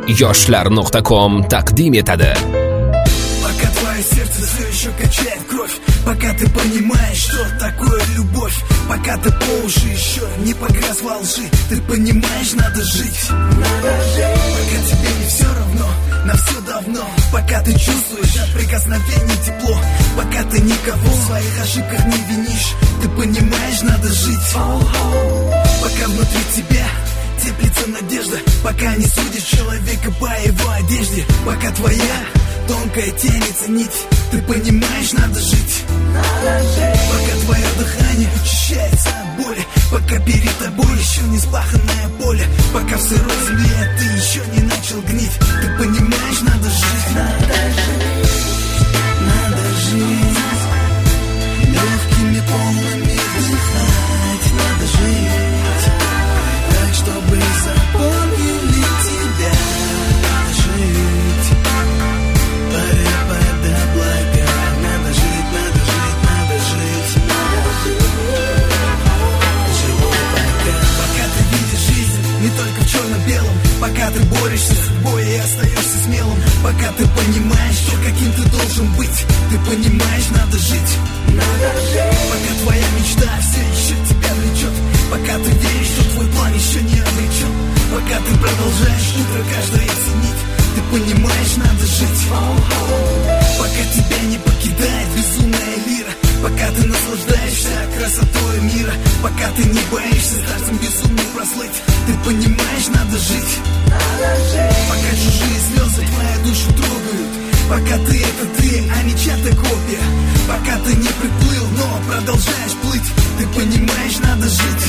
yoshlar.com taqdim etadi. Пока твое сердце все еще качает кровь, пока ты понимаешь, что такое любовь, пока ты по уши еще не погряз во лжи, ты понимаешь, надо жить. Пока тебе не все равно, на все давно, пока ты чувствуешь от прикосновений тепло, пока ты никого в своих ошибках не винишь, ты понимаешь, надо жить. Пока внутри тебя теплится надежда, пока не судишь человека по его одежде, пока твоя тонкая тянется нить, ты понимаешь, надо жить. Пока твое дыхание очищается от боли, пока перед тобой еще не спаханное поле, пока в сырой земле ты еще не начал гнить, ты понимаешь, надо жить. Надо жить, легкими полными дыхать, надо жить, так чтобы запомнили тебя. Надо жить, паря под облака, надо жить, надо жить, надо жить, надо жить. Живой пока. Пока ты видишь жизнь не только в черно-белом, пока ты борешься с собой и остаешься смелым, пока ты понимаешь, что каким ты должен быть, ты понимаешь, надо жить. Пока твоя мечта все еще тебя влечет, пока ты веришь, что твой план еще не обречен, пока ты продолжаешь утро каждое ценить, ты понимаешь, надо жить. Пока тебя не покидает безумная лира, пока ты наслаждаешься красотой мира, пока ты не боишься старцем безумно прослыть, ты понимаешь, надо жить. Пока чужие слезы твою душу трогают, пока ты это ты, а не чья-то копия, пока ты не приплыл, но продолжаешь плыть, ты понимаешь, надо жить.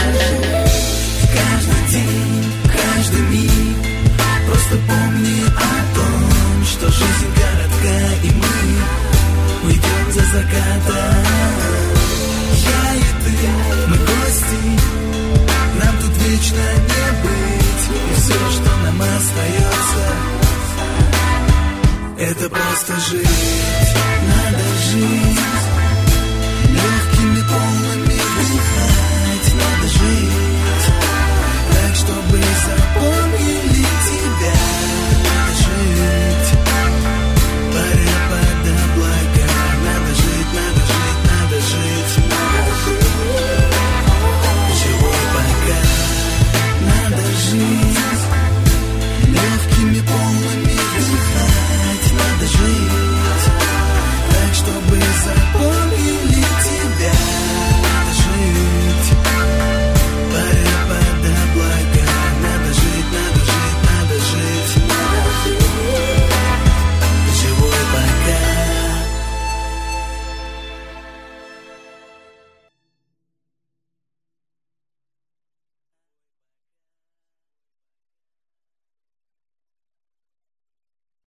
Каждый день, каждый миг, просто помни о том, что жизнь коротка, и мы уйдем за закатом. Я и ты, мы гости, нам тут вечно не быть, и все, что нам остается, это просто жить.